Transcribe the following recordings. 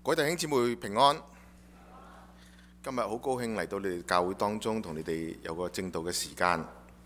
各位弟兄姊妹平安。今日好高興嚟到你哋教會當中，同你哋有個正道嘅時間。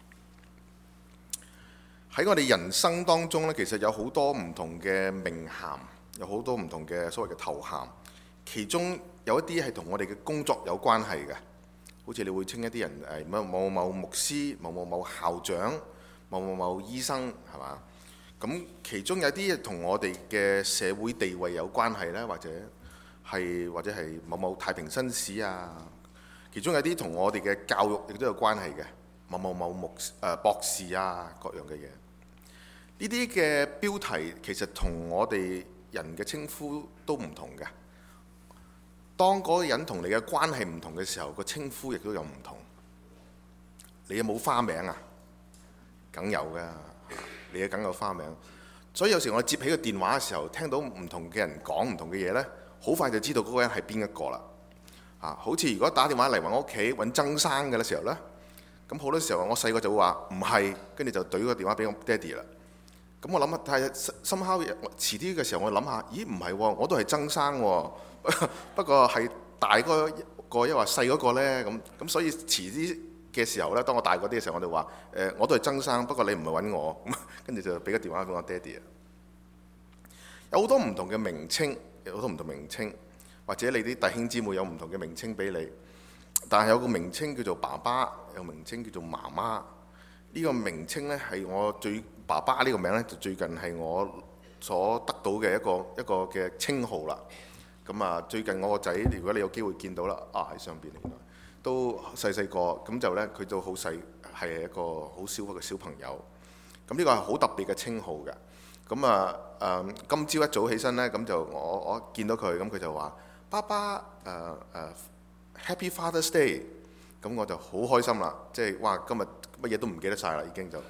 喺我哋人生當中呢，其實有好多唔同嘅名銜，有好多唔同嘅所謂嘅頭銜。其中有一啲係同我哋嘅工作有關係嘅，好似你會稱一啲人某某某牧師、某某某校長、某某某醫生，係嘛？咁其中有啲同我哋嘅社會地位有關係呢，或者係某某太平紳士啊。其中有啲同我哋嘅教育亦都有關係嘅，某某某博士啊，各樣嘅嘢。呢啲嘅標題其實同我哋人嘅稱呼都唔同嘅。當嗰個人同你嘅關係唔同嘅時候，個稱呼亦都有唔同。你有冇花名啊？梗有㗎，你梗有花名。所以有時我接起個電話嘅時候，聽到唔同嘅人講唔同嘅嘢呢，好快就知道嗰個人係邊一個啦。好似如果打電話嚟我屋企揾曾生嘅時候呢，咁好多時候我細個就會話唔係，跟住就懟個電話俾我爹哋啦。咁我諗下，但係深刻遲啲嘅時候，我諗下，咦唔係喎，我都係曾生喎，不過係大嗰個抑或細嗰個呢？咁所以遲啲嘅時候呢，當我大嗰啲嘅時候，我就話我都係曾生，不過你唔係揾我，咁跟住就俾個電話俾我爹哋啊。有好多唔同嘅名稱，有好多唔同名稱，或者你啲弟兄姊妹有唔同嘅名稱俾你，但係有個名稱叫做爸爸，有個名稱叫做媽媽。呢個名稱呢，係我爸爸呢個名呢，就最近係我所得到嘅一個嘅稱號啦。咁啊，最近我個仔，如果你有機會見到啦，喺上邊嚟，都細個，咁就呢，佢都好細，係一個好小嘅小朋友。咁呢個係好特別嘅稱號嘅。咁啊今朝一早起身呢，咁就我見到佢，咁佢就話：爸爸Happy Father's Day。咁我就好開心啦，即係哇！今日乜嘢都唔記得晒啦，已經就。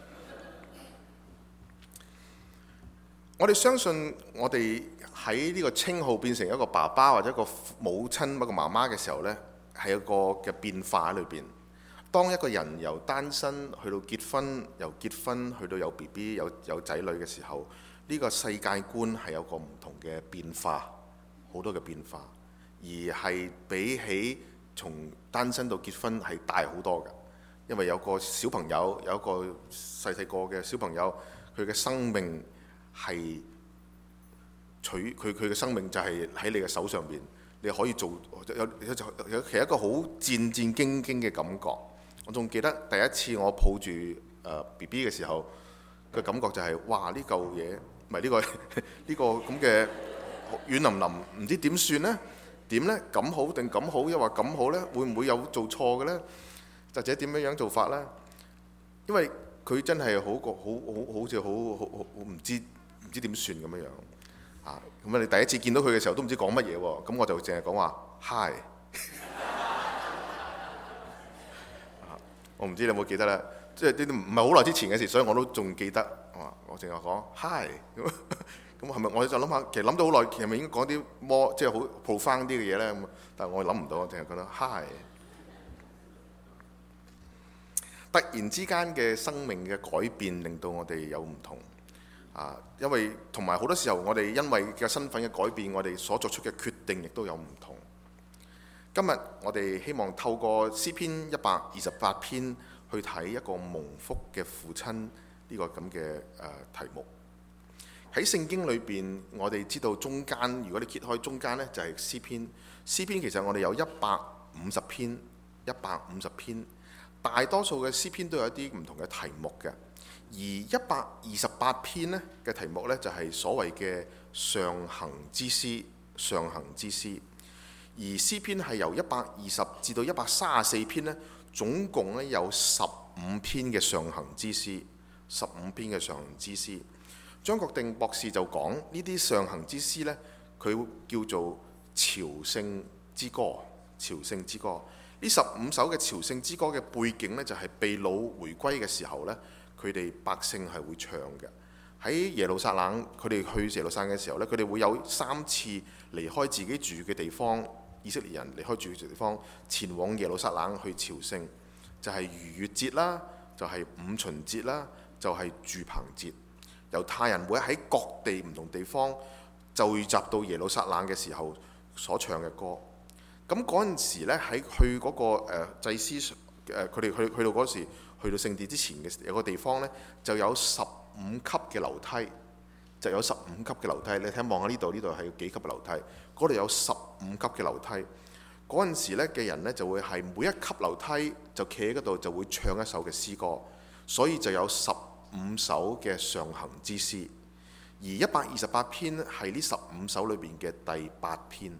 我哋相信，我哋喺呢個稱號變成一個爸爸或者一個母親、一個媽媽嘅時候呢，係一個嘅變化喺裏邊。當一個人由單身去到結婚，由結婚去到有 BB 有仔女嘅時候，呢個世界觀係有個唔同嘅變化，好多嘅變化，而係比起從單身到結婚係大好多嘅。因為有個小朋友，有一個細個嘅小朋友，佢嘅生命係佢嘅生命就係喺你嘅手上邊，你可以做有其實一個好戰戰兢兢嘅感覺。我仲記得第一次我抱住BB 嘅時候嘅感覺就係、哇！呢嚿嘢唔係呢個咁嘅軟腍腍，唔知點算呢？點呢？咁好定咁好？又話咁好呢？會唔會有做錯嘅呢？或者點樣做法呢？因為佢真係好似好唔知點算咁樣啊！咁你第一次見到佢嘅時候都唔知講乜嘢喎，咁我就淨係講話 Hi。我唔知你有冇記得啦，即係唔係好耐之前嘅事，所以我都仲記得。我淨係講 Hi。咁係咪我就諗下，其實諗到好耐，其實咪應該講啲即係好 profound 啲嘅嘢咧？咁但係我諗唔到，我淨係覺得 Hi。突然之間嘅生命嘅改變，令到我哋有唔同因為同埋好多時候，我哋因為嘅身份嘅改變，我哋所作出嘅決定亦都有唔同。今日我哋希望透過詩篇128篇去睇一個蒙福嘅父親呢個咁嘅題目。喺聖經裏邊，我哋知道中間，如果你揭開中間呢，就係詩篇。詩篇其實我哋有150篇，大多數嘅詩篇都有一啲唔同嘅題目嘅。而128篇呢嘅題目呢，就係所謂嘅上行之詩，而詩篇係由120至到134篇呢，總共呢有15篇嘅上行之詩。張國定博士就講呢啲上行之詩呢，佢叫做朝聖之歌。呢15首嘅朝聖之歌嘅背景呢，就係被擄回歸嘅時候呢，佢哋百姓係會唱嘅。喺耶路撒冷，佢哋去耶路撒冷嘅時候呢，佢哋會有3次離開自己住嘅地方，以色列人離開住嘅地方，前往耶路撒冷去朝聖，就係逾越節啦，就係五旬節啦，就係住棚節。猶太人會喺各地唔同地方聚集到耶路撒冷嘅時候， 所唱嘅歌。咁嗰陣時呢，喺去嗰個祭司佢哋去到嗰時，去到聖殿之前嘅有個地方呢，就有15級嘅樓梯，就有15級嘅樓梯。你睇望下呢度係幾級嘅樓梯？嗰度有15級嘅樓梯。嗰陣時咧嘅人呢，就會係每一級樓梯就企喺嗰度，就會唱一首嘅詩歌，所以就有15首嘅上行之詩。而128篇係呢15首裏邊嘅第8篇。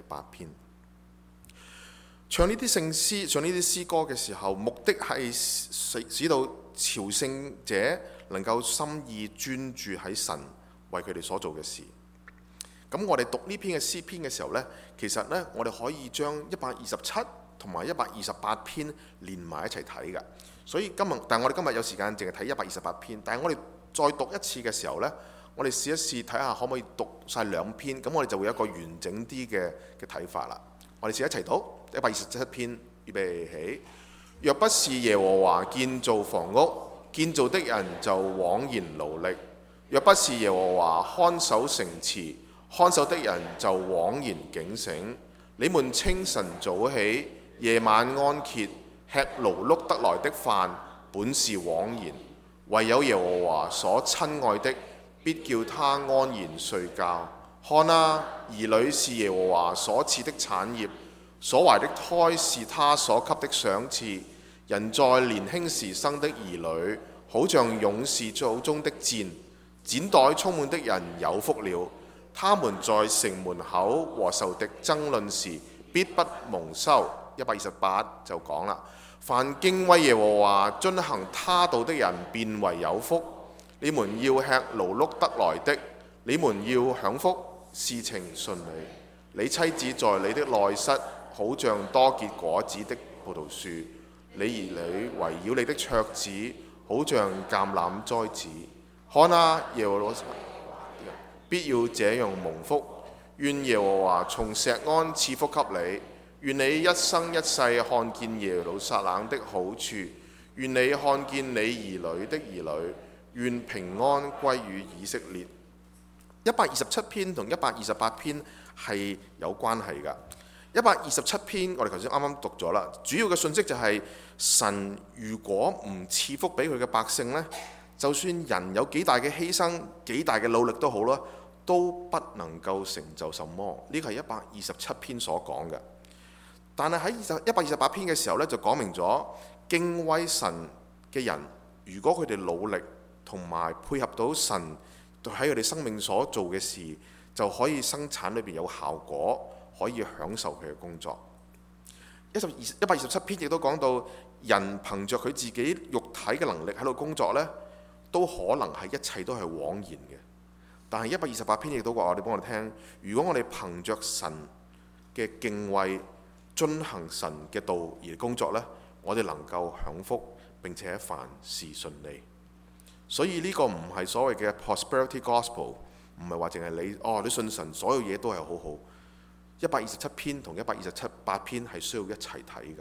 唱呢啲聖詩、唱呢啲詩歌嘅時候，目的係使到朝聖者能夠心意專注喺神為佢哋所做嘅事。咁我哋讀呢篇嘅詩篇嘅時候呢，其實呢，我哋可以將127同埋128篇連埋一齊睇嘅。所以但係我哋今日有時間淨係睇128篇，但係我哋再讀一次嘅時候呢，我哋試一試睇下可唔可以讀晒2篇，咁我哋就會有一個完整啲嘅睇法啦。我哋試一齊讀127篇，預備起。若不是耶和華建造房屋，建造的人就枉然勞力；若不是耶和華看守城池，看守的人就枉然警醒。你們清晨早起，夜晚安歇，吃勞碌得來的飯，本是枉然。唯有耶和華所親愛的，必叫他安然睡覺。看啊，兒女是耶和華所賜的產業，所懷的胎是他所給的賞賜。人在年輕時生的兒女，好像勇士祖中的箭，剪袋充滿的人有福了。他們在城門口和仇敵爭論時，必不蒙羞。128就講啦，凡敬畏耶和華、遵行他道的人，便為有福。你們要吃勞碌得來的，你們要享福，事情順利。你妻子在你的內室，好像多結果子的葡萄樹；你兒女圍繞你的桌子，好像橄欖栽子。看啊，耶和華必要這樣蒙福。願耶和華從錫安賜福給你，願你一生一世看見耶路撒冷的好處，願你看見你兒女的兒女，願平安歸於以色列。127篇同128篇係有關係㗎。127篇我哋頭先啱啱讀咗啦，主要嘅信息就係神如果唔賜福俾佢嘅百姓呢，就算人有幾大嘅犧牲、幾大嘅努力都好啦，都不能夠成就什麼。呢個係127篇所講嘅。但係喺128篇嘅時候呢，就講明咗敬畏神嘅人，如果佢哋努力同埋配合到神喺佢哋生命所做嘅事，就可以生產裏邊有效果，可以享受佢嘅工作。127篇亦都講到，人憑着佢自己肉體嘅能力喺度工作呢，都可能係一切都係枉然嘅。但係128篇亦都話我哋幫我哋聽，如果我哋憑着神嘅敬畏，遵行神嘅道而工作呢，我哋能夠享福，並且凡事順利。所以呢個唔係所謂嘅 prosperity gospel， 唔係話淨係你信神，所有嘢都係好好。127篇同128篇係需要一齊睇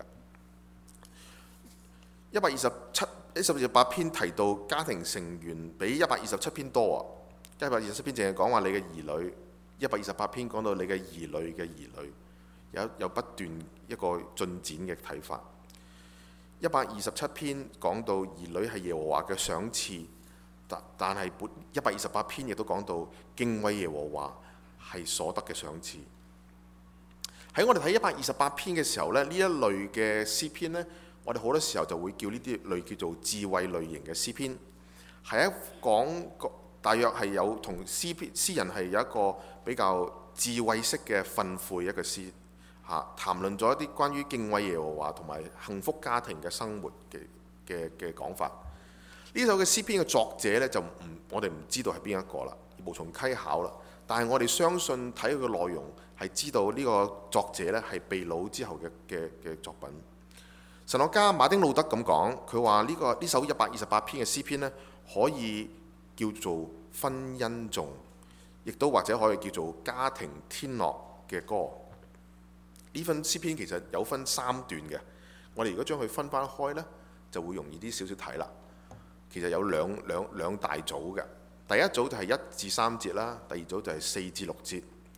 嘅。128篇提到家庭成員比127篇多啊。127篇淨係講話你嘅兒女，128篇講到你嘅兒女嘅兒女，有不斷一個進展嘅睇法。127篇講到兒女係耶和華嘅賞賜，但係128篇亦都講到敬畏耶和華係所得嘅賞賜。喺我哋睇128篇嘅時候呢，呢一類嘅詩篇呢，我哋好多時候就會叫呢啲類叫做智慧類型嘅詩篇，係一講大約係有同詩人係有一個比較智慧式嘅訓誨一個詩嚇，談論咗一啲關於敬畏耶和華同埋幸福家庭嘅生活嘅講法。呢首嘅詩篇嘅作者呢，我哋唔知道係邊一個啦，無從稽考啦。但係我哋相信睇佢嘅內容係知道呢個作者呢係被擄之後嘅作品。神學家馬丁路德咁講，佢話呢首128篇嘅詩篇呢，可以叫做婚姻頌，亦都或者可以叫做家庭天樂嘅歌。呢份詩篇其實有分3段嘅，我哋如果將佢分翻開呢，就會容易啲少少睇啦。其實有兩大組嘅，第一組就係1至3節啦，第二組就係4至6節。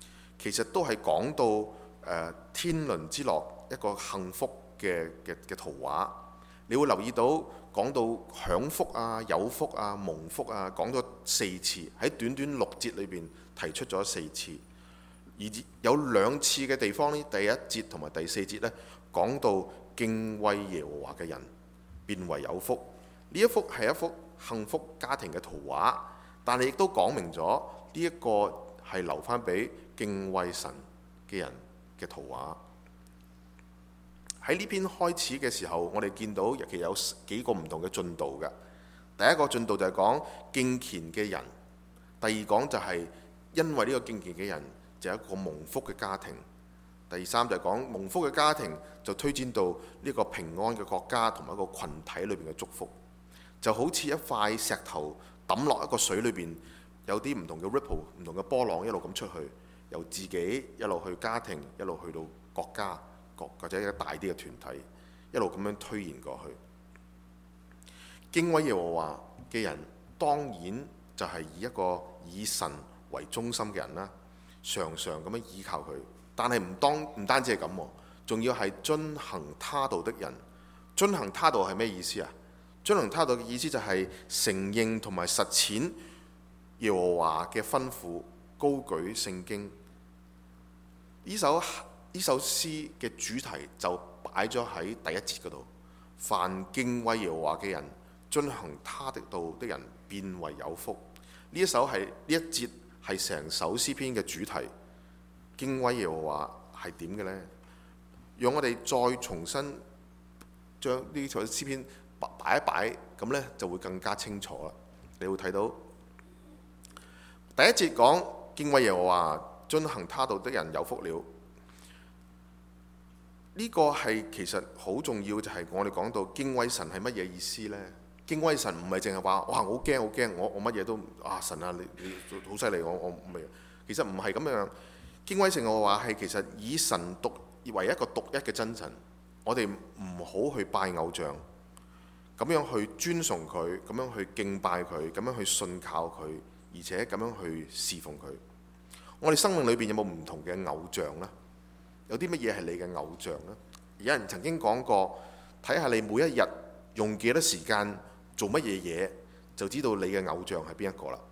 其實都係講到天倫之樂一個幸福嘅圖畫。你會留意到講到享福啊、有福啊、蒙福啊，講咗4次，喺短短6節裏邊提出咗4次。而有2次嘅地方呢，第1節同埋第4節呢，講到敬畏耶和華嘅人變為有福。呢一幅係一幅幸福家庭嘅圖畫，但係亦都講明咗呢一個係留翻俾敬畏神嘅人嘅圖畫。喺呢篇開始嘅時候，我哋見到其實有幾個唔同嘅進度嘅。第一個進度就係講敬虔嘅人，第二講就係因為呢個敬虔嘅人就係一個蒙福嘅家庭，第三就係講蒙福嘅家庭就推薦到呢個平安嘅國家同埋一個群體裏邊嘅祝福，就好似一塊石頭抌落一個水裏邊，有啲唔同嘅 ripple 唔同嘅波浪一路咁出去，由自己一路去家庭，一路去到國家，或者一個大啲嘅團體，一路咁樣推延過去。敬畏耶和華嘅人當然就係以神為中心嘅人啦，常常咁樣依靠佢。但係唔單止係咁，仲要係遵行他道的人。遵行他道係咩意思啊？遵行他道嘅意思就係承認同埋實踐耶和華嘅吩咐，高舉聖經。呢首詩嘅主題就擺咗喺第1節嗰度。凡敬畏耶和華嘅人，遵行他的道的人，變為有福。呢一節係成首詩篇嘅主題。敬畏耶和華係點嘅呢？讓我哋再重新將呢首詩篇擺一擺，咁呢就會更加清楚啦。你會睇到第1節講敬畏耶和華，遵行他道的人有福了。呢個係其實好重要，就係我哋講到敬畏神係乜嘢意思呢？敬畏神唔係淨係話哇我好驚好驚，我乜嘢都神啊你好犀利，我唔係。其實唔係咁樣。敬畏神嘅話係其實以神為一個獨一嘅真神，我哋唔好去拜偶像，咁樣去尊崇佢，咁樣去敬拜佢，咁樣去信靠佢，而且咁樣去侍奉佢。我哋生命裏邊有冇唔同嘅偶像呢？有啲乜嘢係你嘅偶像呢？有人曾經講過，睇下你每一日用幾多時間做乜嘢嘢，就知道你嘅偶像係邊一個啦。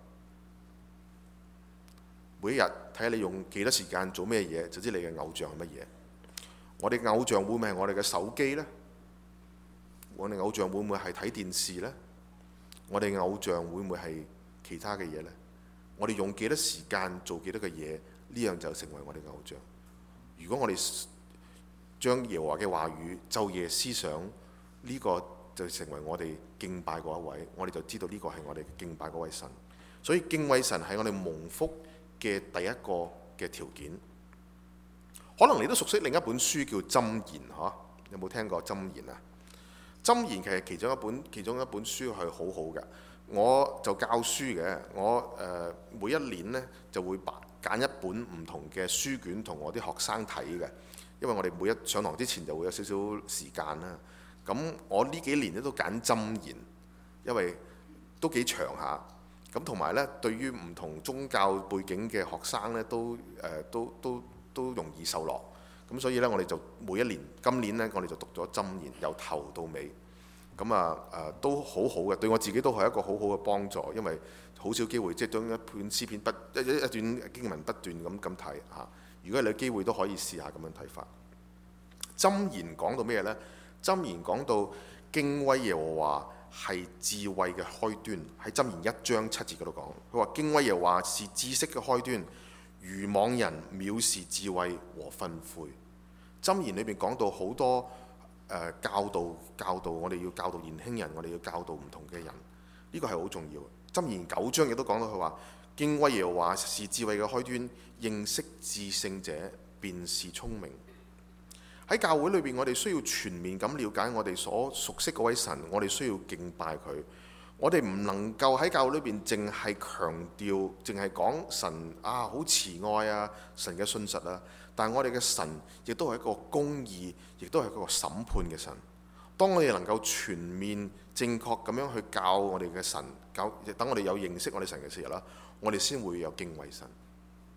每一日睇下你用幾多時間做咩嘢，就知你嘅偶像係乜嘢。我哋偶像會唔會係我哋嘅手機呢？我哋偶像會唔會係睇電視呢？我哋偶像會唔會係其他嘅嘢呢？我哋用幾多時間做幾多嘅嘢，呢樣就成為我哋嘅偶像。如果我哋將耶和華嘅話語晝夜思想，呢個就成為我哋敬拜嗰一位，我哋就知道呢個係我哋敬拜嗰位神。所以敬畏神係我哋蒙福嘅第一個嘅條件。可能你都熟悉另一本書叫箴言，有冇聽過箴言啊？箴言其實其中一本書係好好嘅。我就教書嘅，我每一年呢就會揀一本唔同嘅書卷同我啲學生睇嘅，因為我哋每一上堂之前就會有少少時間啦。咁我呢幾年咧都揀箴言，因為都幾長下。咁同埋呢，對於唔同宗教背景嘅學生呢，都容易受落。咁所以呢，我哋就每一年，今年呢，我哋就讀咗箴言，由頭到尾。咁都好好嘅，對我自己都係一個好好嘅幫助，因為好少機會即係將一段詩篇一段經文不斷咁睇嚇。如果你有機會都可以試下咁樣睇法。箴言講到咩呢？箴言講到敬畏耶和華係智慧嘅開端，喺箴言1章7節嗰度講，佢話敬畏耶和華是知識嘅開端，愚妄人藐視智慧和訓誨。箴言裏邊講到好多教導，我哋要教導年輕人，我哋要教導唔同嘅人，呢個係好重要。箴言9章亦都講到佢話敬畏耶和華是智慧嘅開端，認識至聖者便是聰明。喺教會裏邊，我哋需要全面咁了解我哋所熟悉嗰位神，我哋需要敬拜佢。我哋唔能夠喺教會裏邊淨係強調，淨係講神好慈愛啊，神嘅信實啊。但係我哋嘅神亦都係一個公義，亦都係一個審判嘅神。當我哋能夠全面正確咁樣去教我哋嘅神，等我哋有認識我哋神嘅時候啦，我哋先會有敬畏神。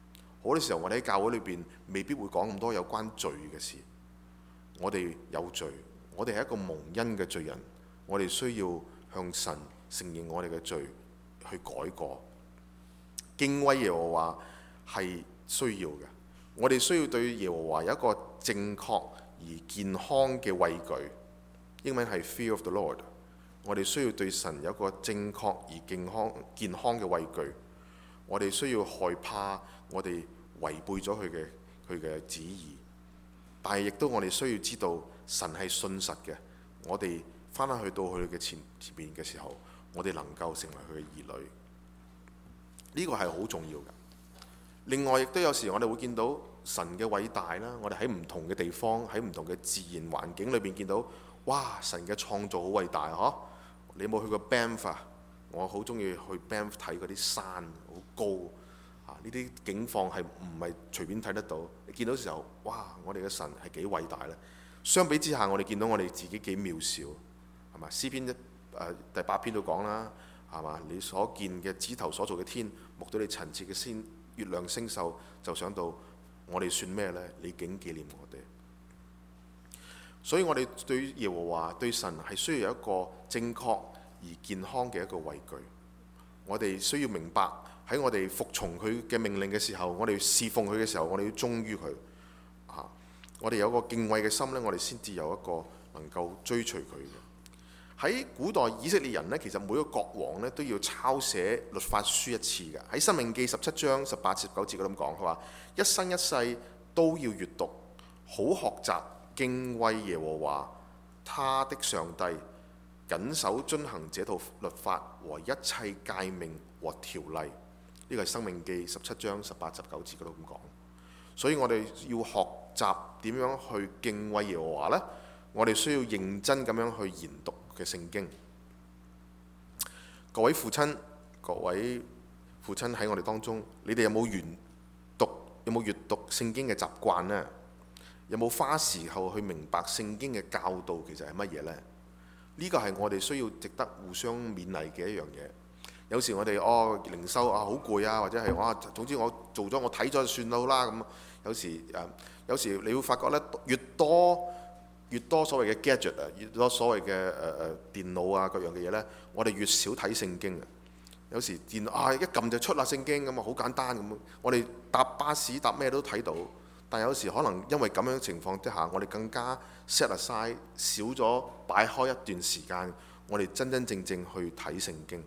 好多時候我哋喺教會裏邊未必會講咁多有關罪嘅事。我哋有罪，我哋係一個蒙恩嘅罪人，我哋需要向神承認我哋嘅罪，去改過。敬畏耶和華係需要嘅，我哋需要對耶和華有一個正確而健康嘅畏懼，英文係 Fear of the Lord。我哋需要對神有一個正確而健康嘅畏懼，我哋需要害怕我哋違背咗佢嘅旨意。但係亦都我哋需要知道神係信實嘅，我哋翻返去到佢嘅前面嘅時候，我哋能夠成為佢嘅兒女，呢個係好重要嘅。另外亦都有時我哋會見到神嘅偉大啦，我哋喺唔同嘅地方，喺唔同嘅自然環境裏邊見到，哇！神嘅創造好偉大嗬！你有冇去過 Banff 啊？我好中意去 Banff 睇嗰啲山，好高啊！呢啲景況係唔係隨便睇得到？你見到時候，哇！我哋嘅神係幾偉大呢？相比之下，我哋見到我哋自己幾渺小，係嘛？詩篇第8篇都講啦，係嘛？你所見嘅指頭所造嘅天，目睹你陳設嘅先月亮星宿，就想到我哋算咩呢？你竟紀念我哋。所以我哋對耶和華對神係需要有一個正確而健康嘅一個畏懼。我哋需要明白喺我哋服從佢嘅命令嘅時候，我哋侍奉佢嘅時候，我哋要忠於佢。我哋有個敬畏嘅心呢，我哋先至有一個能夠追隨佢嘅。喺古代以色列人呢，其實每個國王呢都要抄寫律法書一次嘅。喺申命記17章18、19節嗰度咁講，佢話一生一世都要閱讀，好學習敬畏耶和華他的上帝，謹守遵行這套律法和一切誡命和條例。呢個係申命記17章18、19節嗰度咁講。所以我哋要學習點樣去敬畏耶和華呢？我哋需要認真咁樣去研讀嘅聖經。各位父親喺我哋當中，你哋有冇閱讀聖經嘅習慣呢？有冇花時候去明白聖經嘅教導其實係乜嘢呢？呢個係我哋需要值得互相勉勵嘅一樣嘢。有時我哋靈修好攰啊，或者係總之我做咗我睇咗就算好啦咁。有時你會發覺咧，越多所謂嘅 gadget 啊，越多所謂嘅電腦啊各樣嘅嘢咧，我哋越少睇聖經啊。有時電腦一撳就出啦聖經咁啊，好簡單咁。我哋搭巴士搭咩都睇到，但有時可能因為咁樣嘅情況之下，我哋更加 set aside 少咗擺開一段時間，我哋真真正正去睇聖經。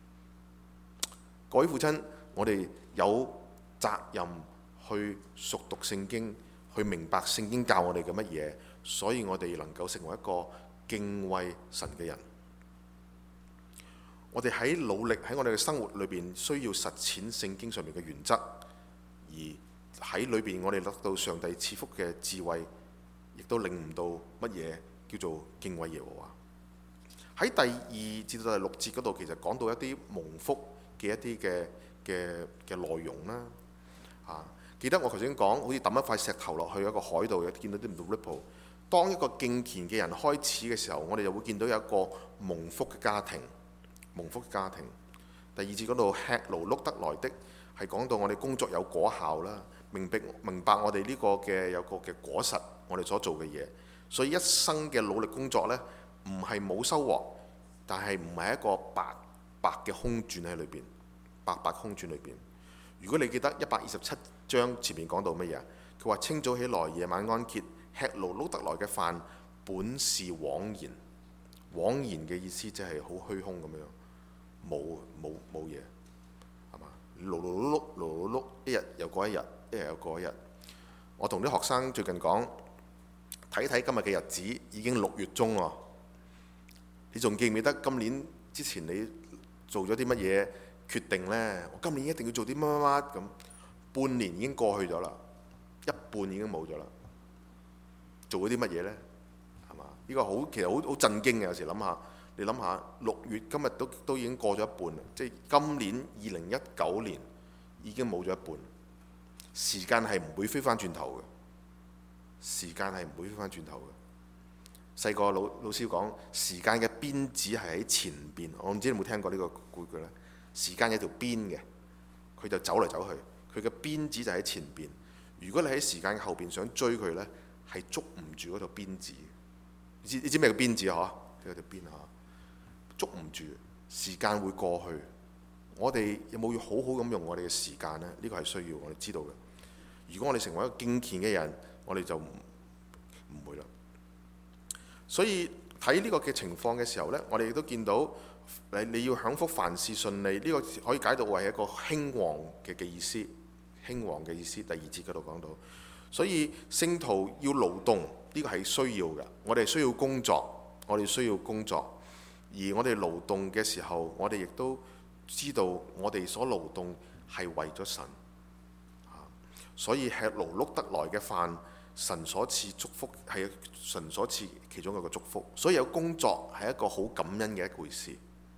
各位父親，我哋有責任去熟讀聖經，去明白聖經教我哋嘅乜嘢，所以我哋能夠成為一個敬畏神嘅人。我哋喺努力喺我哋嘅生活裏邊，需要實踐聖經上面嘅原則，而喺裏邊我哋得到上帝賜福嘅智慧，亦都領悟到乜嘢叫做敬畏耶和華。喺第2至到第6節嗰度，其實講到一啲蒙福嘅一啲嘅內容啦。記得我頭先講，好似抌一塊石頭落去一個海度，有見到啲唔同 ripple。當一個敬虔嘅人開始嘅時候，我哋就會見到有一個蒙福嘅家庭。蒙福嘅家庭。第2節嗰度吃勞碌得來的，係講到我哋工作有果效啦，明白我哋呢個嘅有個嘅果實，我哋所做嘅嘢。所以一生嘅努力工作呢，唔係冇收穫，但係唔係一個白白嘅空轉喺裏邊，白白空轉裏邊。如果你記得127章前面講到乜嘢？佢話清早起來，夜晚安歇，吃勞碌得來嘅飯，本是枉然。枉然嘅意思即係好虛空咁樣，冇嘢，係嘛？勞碌，一日又過一日，一日又過一日。我同啲學生最近講，睇今日嘅日子已經6月中喎。你仲記唔記得今年之前你做咗啲乜嘢決定呢？我今年一定要做啲乜咁。半年已經過去咗啦，一半已經冇咗啦。做咗啲乜嘢呢？係嘛？呢個其實好震驚嘅。有時諗下，你諗下6月今日都已經過咗一半啦，即係今年2019年已經冇咗一半。時間係唔會飛翻轉頭嘅，時間係唔會飛翻轉頭嘅。細個老師講，時間嘅鞭子係喺前邊。我唔知你有冇聽過呢個故事呢？時間有條鞭嘅，佢就走嚟走去， 佢嘅鞭子就喺前邊。如果你喺時間嘅後邊想追佢呢，係捉唔住嗰條鞭子。你知咩叫鞭子嗬？即係條鞭捉唔住，時間會過去。我哋有冇要好好咁用我哋嘅時間呢？呢個係需要我哋知道嘅。如果我哋成為一個敬虔嘅人，我哋就唔會啦。所以睇呢個嘅情況嘅時候呢，我哋亦都見到你要享福，凡事順利，呢個可以解讀為一個興旺嘅意思。興旺嘅意思，第2節嗰度講到。所以聖徒要勞動，呢個係需要嘅。我哋需要工作，我哋需要工作。而我哋勞動嘅時候，我哋亦都知道我哋所勞動係為咗神。所以吃勞碌得來嘅飯，神所賜祝福，係神所賜其中一個祝福。所以有工作係一個好感恩嘅一回事。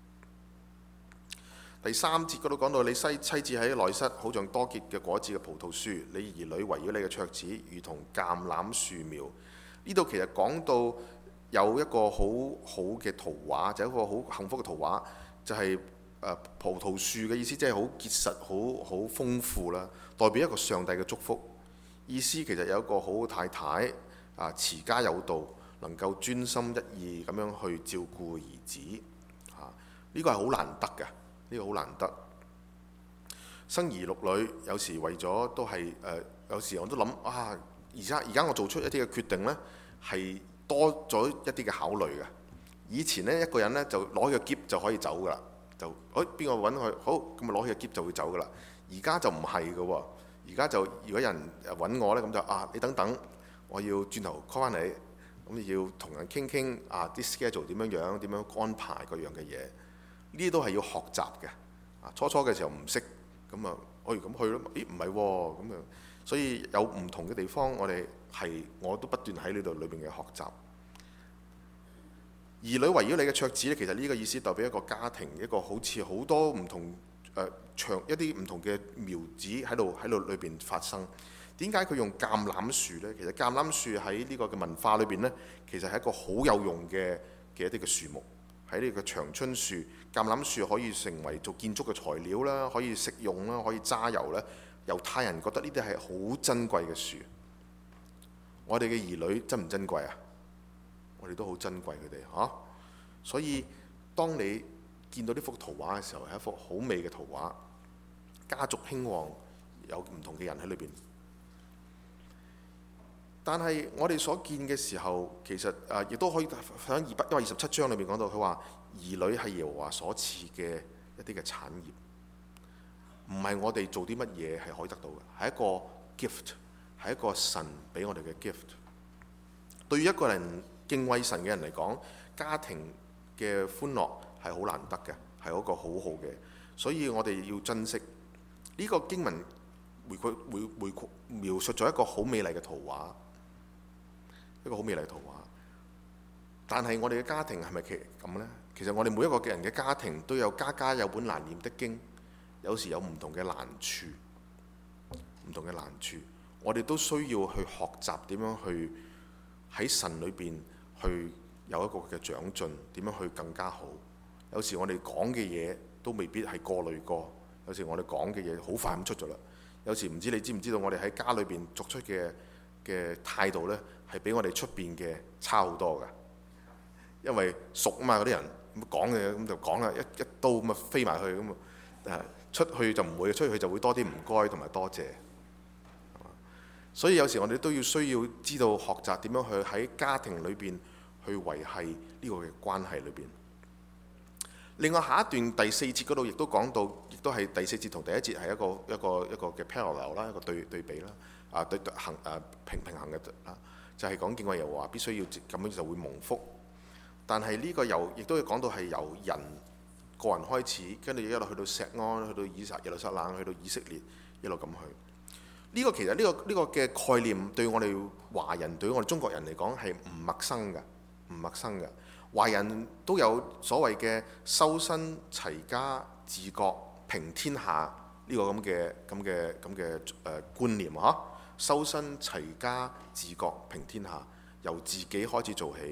第3節嗰度講到，你妻子喺內室，好像多結嘅果子嘅葡萄樹；你兒女圍繞你嘅桌子，如同橄欖樹苗。呢度其實講到有一個好好嘅圖畫，就係一個好幸福嘅圖畫，就係葡萄樹嘅意思，即係好結實、好豐富啦，代表一個上帝嘅祝福。意思其實有一個好好太太持家有道，能夠專心一意咁樣去照顧兒子。呢個係好難得嘅。呢個好難得，生兒育女有時為咗都係有時我都諗而家我做出一啲嘅決定呢，係多咗一啲嘅考慮嘅。以前呢，一個人呢就攞佢嘅篋就可以走噶啦，就邊個揾佢好咁咪攞佢嘅篋就會走噶啦。而家就唔係嘅喎，而家就如果有人揾我呢，咁就你等等，我要轉頭 call 翻你，咁要同人傾傾啲 schedule 點樣安排嗰樣嘅嘢。呢啲都係要學習嘅。初嘅時候唔識，咁咁去咯。咦，唔係喎，咁樣。所以有唔同嘅地方，我都不斷喺呢度裏邊嘅學習。兒女圍繞你嘅桌子咧，其實呢個意思代表一個家庭，一個好似好多唔同一啲唔同嘅苗子喺度裏邊發生。點解佢用橄欖樹呢？其實橄欖樹喺呢個嘅文化裏邊呢，其實係一個好有用嘅一啲嘅樹木。喺呢個長春樹、橄欖樹可以成為做建築嘅材料啦，可以食用啦，可以揸油啦。猶太人覺得呢啲係好珍貴嘅樹。我哋嘅兒女珍唔珍貴啊？我哋都好珍貴佢哋。所以當你見到呢幅圖畫嘅時候，係一幅好美嘅圖畫，家族興旺，有唔同嘅人喺裏邊。但係我哋所見嘅時候，其實亦都可以喺227章裏面講到，佢話兒女係耶和華所賜嘅一啲嘅產業，唔係我哋做啲乜嘢係可以得到嘅，係一個 gift， 係一個神俾我哋嘅 gift。對於一個人敬畏神嘅人嚟講，家庭嘅歡樂係好難得嘅，係一個好好嘅，所以我哋要珍惜。呢個經文描述咗一個好美麗嘅圖畫。一個好美麗嘅圖畫，但係我哋嘅家庭係咪咁呢？其實我哋每一個嘅人嘅家庭都有家家有本難念的經，有時有唔同嘅難處，我哋都需要去學習點樣去喺神裏邊去有一個嘅長進，點樣去更加好。有時我哋講嘅嘢都未必係過濾過，有時我哋講嘅嘢好快咁出咗啦。有時你知唔知道我哋喺家裏邊作出嘅態度呢，係比我哋出邊嘅差好多㗎，因為熟啊嘛，嗰啲人咁講嘅咁就講啦，一刀咁啊飛埋去咁啊，出去就唔會，出去就會多啲唔該同埋多謝。所以有時我哋都需要知道學習點樣去喺家庭裏邊去維繫呢個嘅關係裏邊。另外下一段第4節嗰度亦都講到，亦都係第4節同第1節係一個嘅 parallel 啦，一個對比啦。平衡嘅就係講敬畏耶和華必須要咁樣就會蒙福。但係呢個亦都要講到係由人個人開始，跟住一路去到錫安，去到耶路撒冷，去到以色列，一路咁去。呢個其實呢個嘅概念對我哋華人，對我哋中國人嚟講係唔陌生嘅。華人都有所謂嘅修身齊家治國平天下呢個咁嘅觀念嚇。修身齊家治國平天下，由自己開始做起，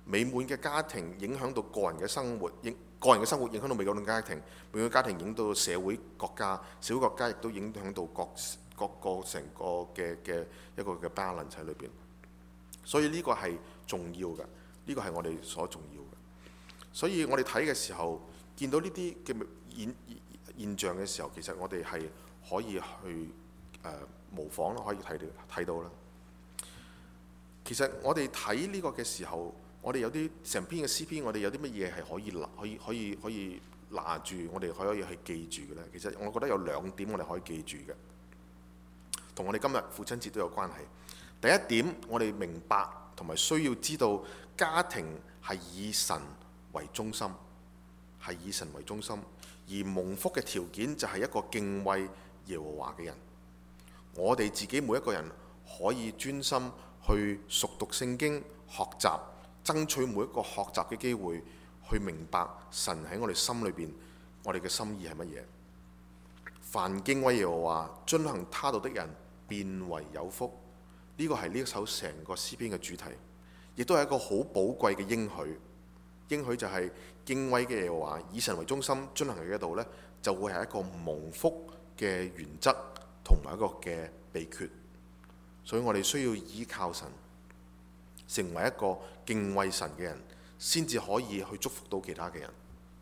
美滿嘅家庭影響到個人嘅生活，個人嘅生活影響到美滿嘅家庭，美滿嘅家庭影響到社會國家，社會國家亦都影響到各個成個嘅一個嘅 balance 喺裏邊。所以呢個係重要嘅，呢個係我哋所重要嘅。所以我哋睇嘅時候，見到呢啲嘅現象嘅時候，其實我哋係可以去模仿啦，可以睇到啦。其實我哋睇呢個嘅時候，我哋有啲成篇嘅詩篇，我哋有啲乜嘢係可以拿住，我哋可以去記住嘅咧。其實我覺得有2點我哋可以記住嘅，同我哋今日父親節都有關係。第一點，我哋明白同埋需要知道家庭係以神為中心，係以神為中心，而蒙福嘅條件就係一個敬畏耶和華嘅人。我哋自己每一個人可以專心去熟讀聖經、學習，爭取每一個學習嘅機會，去明白神喺我哋心裏邊，我哋嘅心意係乜嘢。凡敬畏耶和華、遵行他道的人，便為有福。呢個係呢首成個詩篇嘅主題，亦都係一個好寶貴嘅應許。應許就係敬畏嘅耶和華，以神為中心，遵行佢嘅道呢，就會係一個蒙福嘅原則同埋一個嘅秘訣。所以我哋需要依靠神，成為一個敬畏神嘅人，先至可以去祝福到其他嘅人。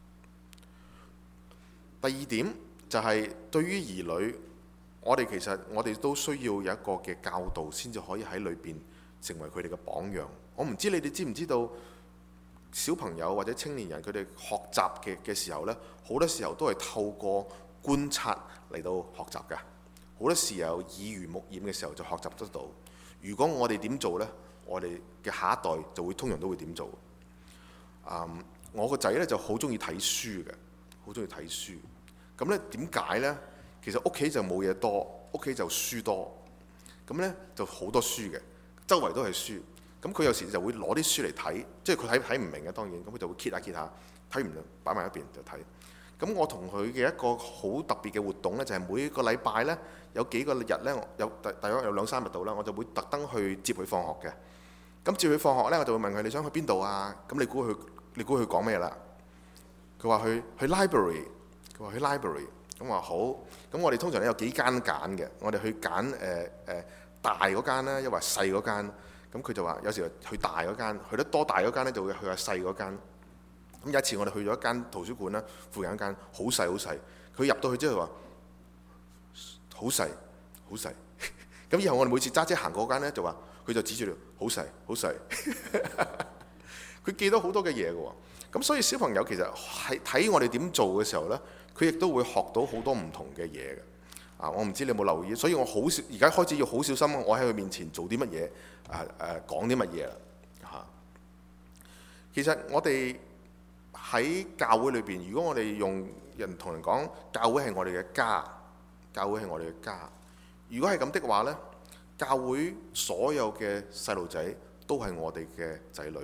第二點就係對於兒女，我哋都需要有一個嘅教導，先至可以喺裏邊成為佢哋嘅榜樣。我唔知你哋知唔知道，小朋友或者青年人佢哋學習嘅時候呢，好多時候都係透過觀察嚟到學習㗎。好多時候耳濡目染嘅時候就學習得到。如果我哋點做呢？我哋嘅下一代就通常都會點做。我個仔呢就好中意睇書嘅，好中意睇書。咁呢點解呢？其實屋企就冇嘢多，屋企就書多。咁呢就好多書嘅，周圍都係書。咁佢有時就會攞啲書嚟睇，即係佢睇唔明嘅當然，咁佢就會揭下睇唔明擺埋一邊就睇。咁我同佢嘅一個好特別嘅活動呢，就係每個禮拜呢，有幾個日呢，大約有2-3日到啦，我就會特登去接佢放學嘅。咁接佢放學呢，我就會問佢：你想去邊度啊？咁你估佢講咩啦？佢話去 library， 佢話去 library。咁我話好。咁我哋通常有幾間揀嘅，我哋去揀大嗰間啦，抑或細嗰間。咁佢就話有時去大嗰間，去得多大嗰間呢，就會去下細嗰間。咁有一次我哋去咗一間圖書館啦，附近一間好細好細。佢入到去之後話好細好細。咁以後我哋每次揸車行嗰間呢，就話佢就指住你好細好細。佢記到好多嘅嘢嘅喎。咁所以小朋友其實係睇我哋點做嘅時候呢，佢亦都會學到好多唔同嘅嘢嘅。我唔知你有冇留意，所以我而家開始要好小心，我喺佢面前做啲乜嘢，講啲乜嘢啦。其實我哋喺教會裏邊，如果我哋用人同人講，教會係我哋嘅家，教會係我哋嘅家。如果係咁的話呢，教會所有嘅細路仔都係我哋嘅仔女。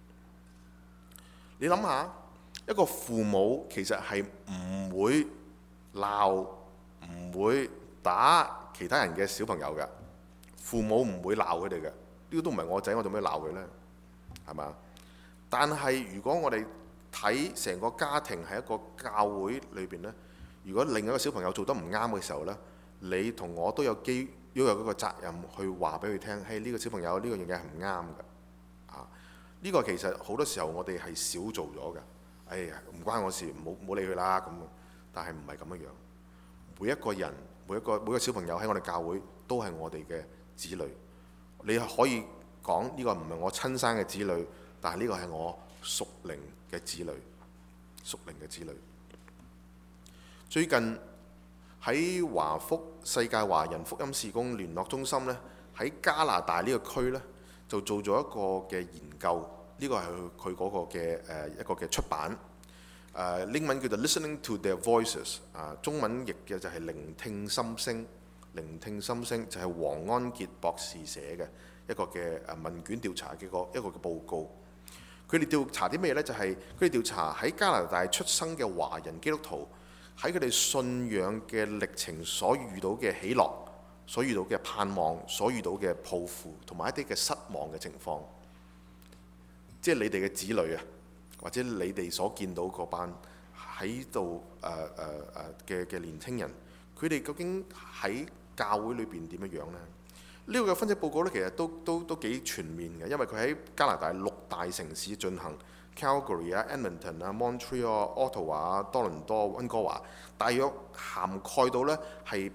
你諗下，一個父母其實係唔會鬧、唔會打其他人嘅小朋友㗎。父母唔會鬧佢哋嘅，呢個都唔係我仔，我做咩鬧佢呢？係嘛？但係如果我哋睇成個家庭係一個教會裏邊呢，如果另一個小朋友做得唔啱嘅時候呢，你同我都有嗰個責任去話俾佢聽，嘿，呢個小朋友呢個樣嘢係唔啱嘅。呢個其實好多時候我哋係少做咗嘅。哎呀，唔關我事，唔好理佢啦咁。但係唔係咁樣樣。每一個人，每個小朋友喺我哋教會都係我哋嘅子女。你可以講呢個唔係我親生嘅子女，但係呢個係我屬靈嘅子女，屬靈嘅子女。最近喺華福世界華人福音事工聯絡中心呢，喺加拿大呢個區呢，就做咗一個嘅研究。呢個係佢嗰個嘅一個嘅出版。英文叫做 Listening to Their Voices， 中文譯嘅就係聆聽心聲。聆聽心聲就係黃安傑博士寫嘅一個嘅問卷調查嘅一個嘅報告。佢哋調查啲咩呢？就係佢哋調查喺加拿大出生嘅華人基督徒喺佢哋信仰嘅歷程所遇到嘅喜樂、所遇到嘅盼望、所遇到嘅抱負同埋一啲嘅失望嘅情況。 即係你哋嘅子女啊，或者你哋所見到嗰班喺度嘅年輕人，佢哋究竟喺教會裏邊點樣樣呢？呢個嘅分析報告呢，其實都幾全面嘅，因為佢喺加拿大6大城市進行 ，Calgary 啊、Edmonton 啊、Montreal、Ottawa 啊、多倫多、溫哥華，大約涵蓋到呢係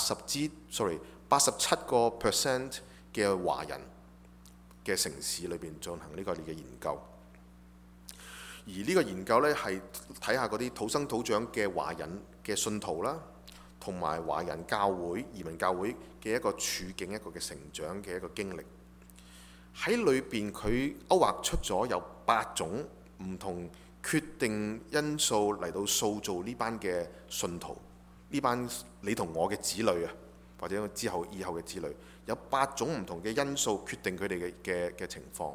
87% 嘅華人嘅城市裏邊進行呢個嘅研究。而呢個研究呢，係睇下嗰啲土生土長嘅華人嘅信徒啦，同埋華人教會、移民教會嘅一個處境、一個嘅成長嘅一個經歷。喺裏邊佢勾畫出咗有8種唔同決定因素嚟到塑造呢班嘅信徒，呢班你同我嘅子女啊，或者以後嘅子女，有8種唔同嘅因素決定佢哋嘅情況。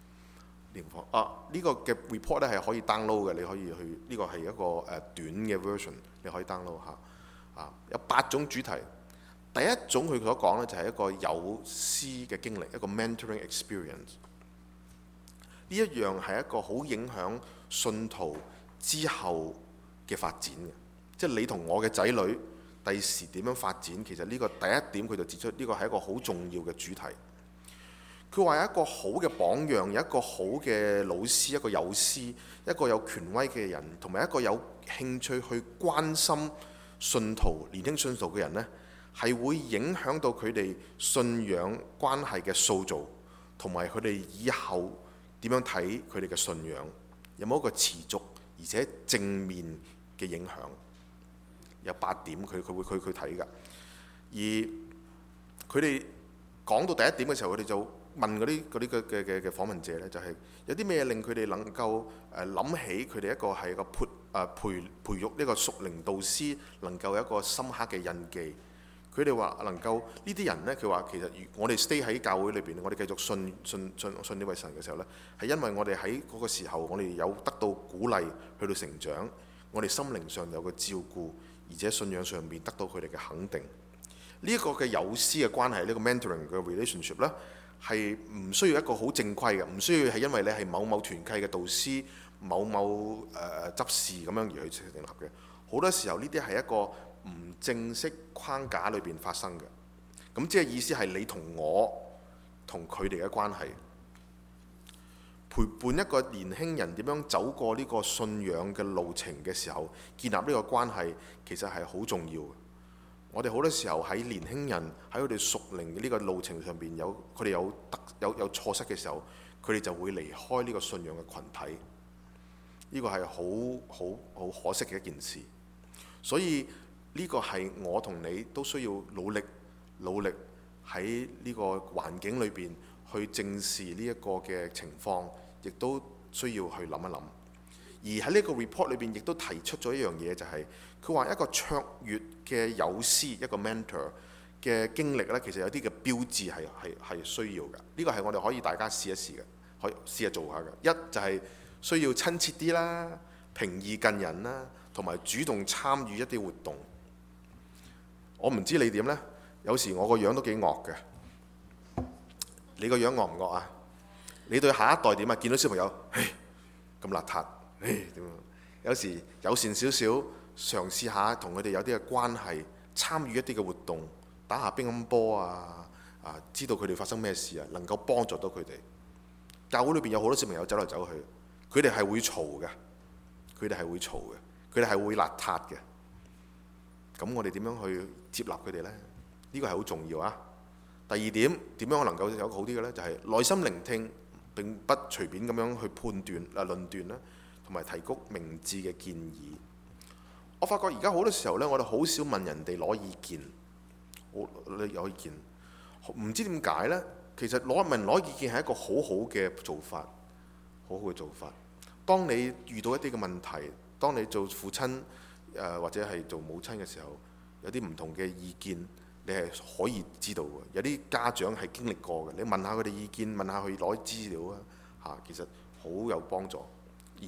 呢個嘅 report 咧係可以 download 嘅，你可以去，呢個係一個短嘅 version， 你可以 download 下。有8種主題。第一種佢所講呢，就係一個有師嘅經歷，一個 mentoring experience。呢一樣係一個好影響信徒之後嘅發展嘅，即係你同我嘅仔女第時點樣發展，其實呢個第一點佢就指出呢個係一個好重要嘅主題。佢話有一個好嘅榜樣，有一個好嘅老師，一個有師，一個有權威嘅人，同埋一個有興趣去關心信徒、年輕信徒嘅人呢，係會影響到佢哋信仰關係嘅塑造，同埋佢哋以後點樣睇佢哋嘅信仰，有冇一個持續而且正面嘅影響？有8點佢會睇㗎。而佢哋講到第一點嘅時候，佢哋就問嗰啲嘅訪問者呢，就係有啲咩令佢哋能夠諗起佢哋一個係一個培育呢個屬靈導師能夠有一個深刻嘅印記。佢哋話能夠呢啲人呢，佢話其實我哋 stay 喺教會裏邊，我哋繼續信呢位神嘅時候呢，係因為我哋喺嗰個時候，我哋有得到鼓勵去到成長，我哋心靈上有個照顧，而且信仰上面得到佢哋嘅肯定。呢一個嘅有師嘅關係，呢個 mentoring 嘅 relationship 呢，係唔需要一個好正規嘅，唔需要係因為你係某某團契嘅導師、某某執事咁樣而去成立嘅。好多時候呢啲係一個唔正式框架裏邊發生嘅。咁即係意思係你同我同佢哋嘅關係，陪伴一個年輕人點樣走過呢個信仰嘅路程嘅時候，建立呢個關係其實係好重要嘅。我哋好多時候喺年輕人喺佢哋屬靈嘅呢個路程上邊佢哋有錯失嘅時候，佢哋就會離開呢個信仰嘅群體。呢個係好可惜嘅一件事。所以呢個係我同你都需要努力喺呢個環境裏邊去正視呢一個嘅情況，亦都需要去諗一諗。而喺呢個 report 裏邊亦都提出咗一樣嘢，就係佢話一個卓越嘅有師，一個 mentor 嘅經歷呢，其實有啲嘅標誌係需要嘅。呢個係我哋可以大家試一試嘅，可以試下做下嘅。一就係需要親切啲啦，平易近人啦，同埋主動參與一啲活動。我唔知你點呢？有時我個樣都幾惡嘅。你個樣惡唔惡啊？你對下一代點啊？見到小朋友，咁邋遢，點啊？有時友善少少，嘗試下同佢哋有啲嘅關係，參與一啲嘅活動，打下乒乓波啊，知道佢哋發生咩事啊，能夠幫助到佢哋。教會裏邊有好多小朋友走嚟走去，佢哋係會嘈嘅，佢哋係會邋遢嘅。咁我哋點樣去接納佢哋呢？呢個係好重要啊！第二點，點樣能夠有一個好啲嘅呢？就係耐心聆聽，並不隨便咁樣去判斷論斷啦，同埋提供明智嘅建議。我發覺而家好多時候呢，我哋好少問人哋攞意見，有意見，唔知點解呢？其實攞意見係一個好好嘅做法，好好嘅做法。當你遇到一啲嘅問題，當你做父親或者係做母親嘅時候，有啲唔同嘅意見，你係可以知道嘅。有啲家長係經歷過嘅，你問下佢哋意見，問下佢攞資料其實好有幫助。而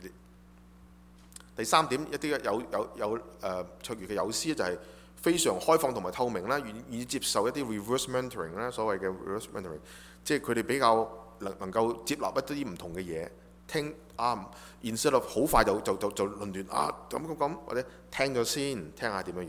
第三點，一啲有卓越嘅有師就係非常開放同埋透明啦，願意接受一啲 reverse mentoring 啦，所謂嘅 reverse mentoring，即係佢哋比較能夠接納一啲唔同嘅嘢，聽instead of 好快就論斷咁，或者聽咗先，聽下點樣，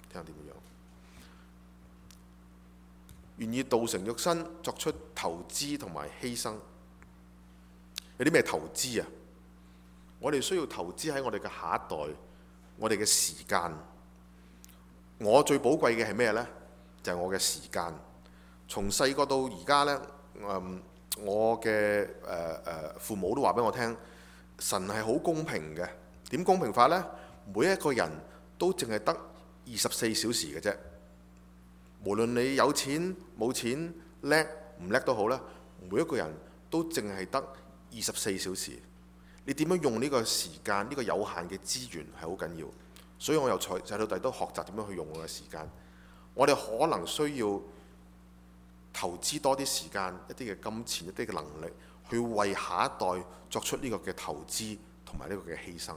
願意道成肉身，作出投資同埋犧牲。有啲咩投資啊？我哋需要投資喺我哋嘅下一代，我哋嘅時間。我最寶貴嘅係咩呢？就係我嘅時間。從細個到而家呢，我嘅父母都話俾我聽，神係好公平嘅。點公平法呢？每一個人都淨係得24小時嘅啫。無論你有錢冇錢，叻唔叻都好啦，每一個人都淨係得24小時。你點樣用呢個時間，呢個有限嘅資源係好緊要。所以我由細到大都學習點樣去用我嘅時間。我哋可能需要投資多啲時間、一啲嘅金錢、一啲嘅能力，去為下一代作出呢個嘅投資同埋呢個嘅犧牲。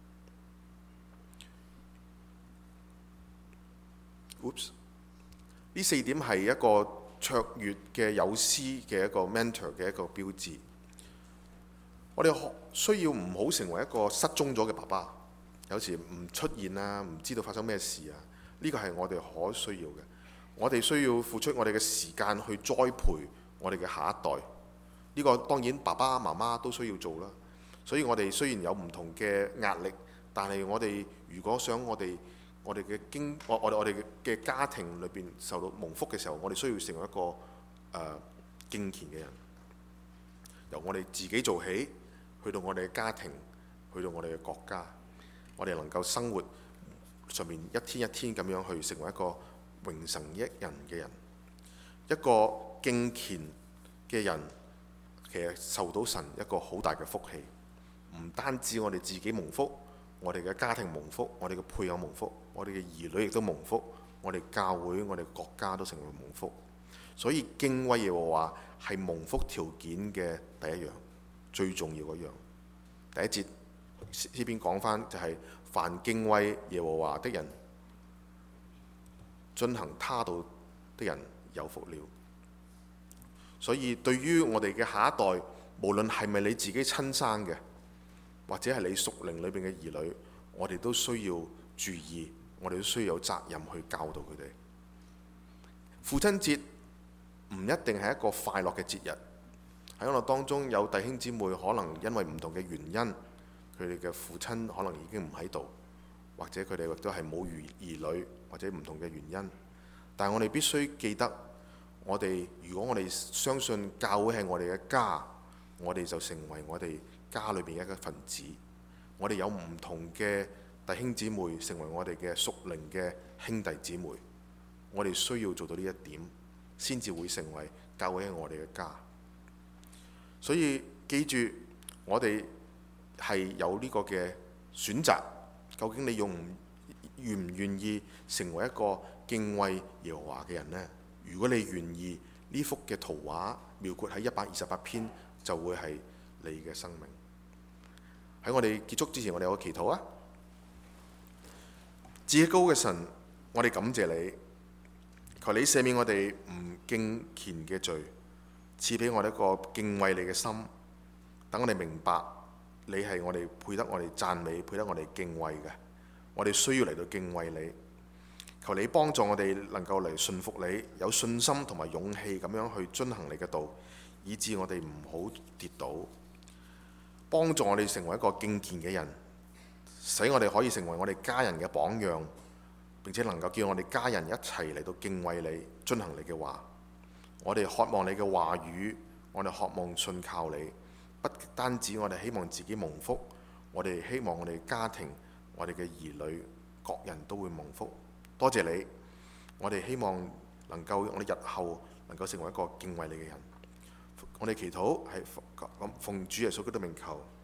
呢4點係一個卓越嘅有師嘅一個 mentor 嘅一個標誌。我哋需要唔好成為一個失蹤咗嘅爸爸，有時唔出現啊，唔知道發生咩事啊。呢個係我哋可需要嘅。我哋需要付出我哋嘅時間去栽培我哋嘅下一代。呢個當然爸爸媽媽都需要做啦。所以我哋雖然有唔同嘅壓力，但係我哋如果想我哋嘅家庭裏邊受到蒙福嘅時候，我哋需要成為一個敬虔嘅人。由我哋自己做起，去到我哋嘅家庭，去到我哋嘅國家，我哋能夠生活上面一天一天咁樣去成為一個榮神益人嘅人。一個敬虔嘅人，其實受到神一個好大嘅福氣。唔單止我哋自己蒙福，我哋嘅家庭蒙福，我哋嘅配偶蒙福，我哋嘅兒女亦都蒙福，我哋教會、我哋國家都成為蒙福。所以敬畏耶和華係蒙福條件嘅第一樣，最重要嗰樣。第一節呢邊講返就係凡敬畏耶和華的人，遵行他道的人有福了。所以對於我哋嘅下一代，無論係咪你自己親生嘅，或者係你屬靈裏邊嘅兒女，我哋都需要注意，我哋都需要有責任去教導佢哋。父親節唔一定係一個快樂嘅節日，喺我哋當中有弟兄姊妹可能因為唔同嘅原因，佢哋嘅父親可能已經唔喺度，或者佢哋亦都係冇兒女，或者唔同嘅原因。但係我哋必須記得，如果我哋相信教會係我哋嘅家，我哋就成為我哋家裏邊嘅一個分子。我哋有唔同嘅弟兄姊妹成為我哋嘅屬靈嘅兄弟姊妹，我哋需要做到呢一點，先至會成為教會係我哋嘅家。所以記住，我哋係有呢個嘅選擇。究竟你願唔願意成為一個敬畏耶和華嘅人呢？如果你願意，呢幅嘅圖畫描繪喺128篇就會係你嘅生命。喺我哋結束之前，我哋有個祈禱啊！至高嘅神，我哋感謝你，求你赦免我哋唔敬虔嘅罪，賜俾我哋一個敬畏你嘅心，等我哋明白你係我哋配得我哋讚美、配得我哋敬畏嘅。我哋需要嚟到敬畏你，求你幫助我哋能夠嚟信服你，有信心同埋勇氣咁樣去遵行你嘅道，以致我哋唔好跌倒。幫助我哋成為一個敬虔嘅人，使我哋可以成為我哋家人嘅榜樣，並且能夠叫我哋家人一齊嚟到敬畏你，遵行你嘅話。我哋渴望你嘅話語，我哋渴望信靠你。不單止我哋希望自己蒙福，我哋希望我哋家庭、我哋嘅兒女、各人都會蒙福。多謝你，我哋希望能夠我哋日後能夠成為一個敬畏你嘅人。我哋祈禱係奉主耶穌基督名求。